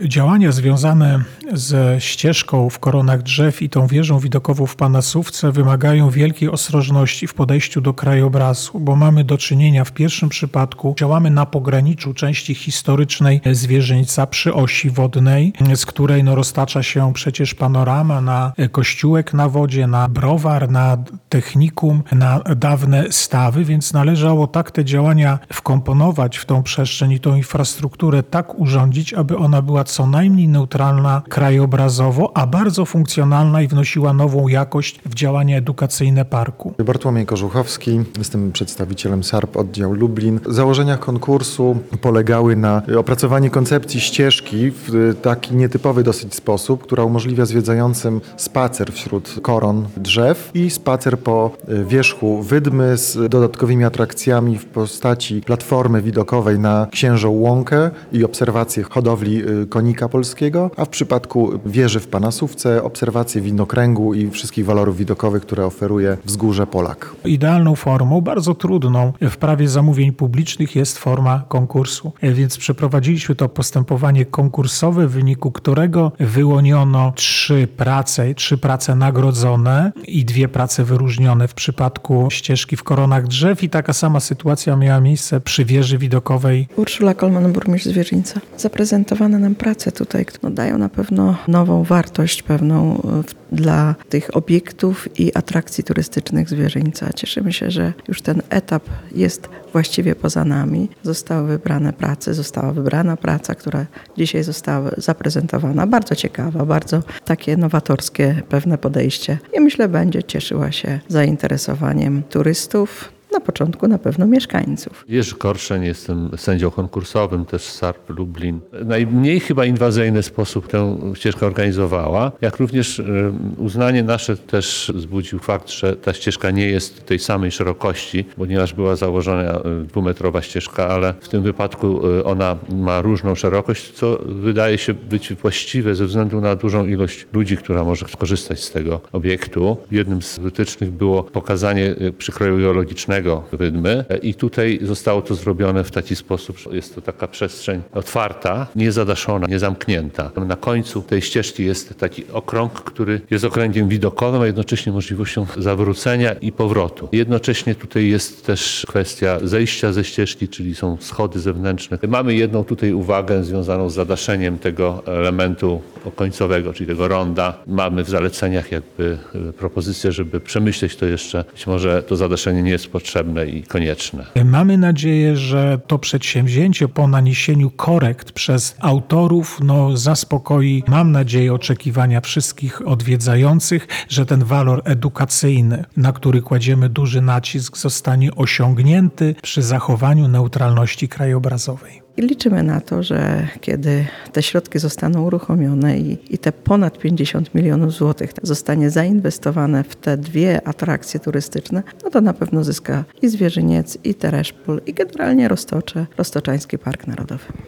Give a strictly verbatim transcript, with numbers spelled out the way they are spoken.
Działania związane ze ścieżką w koronach drzew i tą wieżą widokową w Panasówce wymagają wielkiej ostrożności w podejściu do krajobrazu, bo mamy do czynienia w pierwszym przypadku, działamy na pograniczu części historycznej Zwierzyńca przy osi wodnej, z której no, roztacza się przecież panorama na kościółek na wodzie, na browar, na technikum, na dawne stawy, więc należało tak te działania wkomponować w tą przestrzeń i tą infrastrukturę, tak urządzić, aby ona była co najmniej neutralna krajobrazowo, a bardzo funkcjonalna i wnosiła nową jakość w działania edukacyjne parku. Bartłomiej Kożuchowski, jestem przedstawicielem S A R P oddział Lublin. W założeniach konkursu polegały na opracowaniu koncepcji ścieżki w taki nietypowy dosyć sposób, która umożliwia zwiedzającym spacer wśród koron drzew i spacer po wierzchu Wydmy z dodatkowymi atrakcjami w postaci platformy widokowej na Księżą Łąkę i obserwacje hodowli konika polskiego, a w przypadku wieży w Panasówce obserwacje widnokręgu i wszystkich walorów widokowych, które oferuje wzgórze Polak. Idealną formą, bardzo trudną w prawie zamówień publicznych jest forma konkursu, więc przeprowadziliśmy to postępowanie konkursowe, w wyniku którego wyłoniono trzy prace, trzy prace nagrodzone i dwie prace wyróżnione w przypadku ścieżki w koronach drzew i taka sama sytuacja miała miejsce przy wieży widokowej. Urszula Kolman, burmistrz Zwierzyńca. Zaprezentowane nam prace tutaj, które dają na pewno nową wartość pewną dla tych obiektów i atrakcji turystycznych Zwierzyńca. Cieszymy się, że już ten etap jest właściwie poza nami. Zostały wybrane prace, została wybrana praca, która dzisiaj została zaprezentowana. Bardzo ciekawa, bardzo takie nowatorskie pewne podejście i myślę będzie cieszyła się zainteresowaniem turystów. Na początku na pewno mieszkańców. Jerzy Korszeń, jestem sędzią konkursowym, też S A R P Lublin. Najmniej chyba inwazyjny sposób tę ścieżkę organizowała, jak również uznanie nasze też wzbudził fakt, że ta ścieżka nie jest tej samej szerokości, ponieważ była założona dwumetrowa ścieżka, ale w tym wypadku ona ma różną szerokość, co wydaje się być właściwe ze względu na dużą ilość ludzi, która może skorzystać z tego obiektu. Jednym z wytycznych było pokazanie przykroju geologicznego Wydmy i tutaj zostało to zrobione w taki sposób, że jest to taka przestrzeń otwarta, niezadaszona, niezamknięta. Na końcu tej ścieżki jest taki okrąg, który jest okręgiem widokowym, a jednocześnie możliwością zawrócenia i powrotu. Jednocześnie tutaj jest też kwestia zejścia ze ścieżki, czyli są schody zewnętrzne. Mamy jedną tutaj uwagę związaną z zadaszeniem tego elementu końcowego, czyli tego ronda. Mamy w zaleceniach jakby propozycję, żeby przemyśleć to jeszcze. Być może to zadaszenie nie jest potrzebne i konieczne. Mamy nadzieję, że to przedsięwzięcie po naniesieniu korekt przez autorów no, zaspokoi, mam nadzieję, oczekiwania wszystkich odwiedzających, że ten walor edukacyjny, na który kładziemy duży nacisk, zostanie osiągnięty przy zachowaniu neutralności krajobrazowej. I liczymy na to, że kiedy te środki zostaną uruchomione i, i te ponad pięćdziesiąt milionów złotych zostanie zainwestowane w te dwie atrakcje turystyczne, no to na pewno zyska i Zwierzyniec, i Tereszpól, i generalnie Roztocze, Roztoczański Park Narodowy.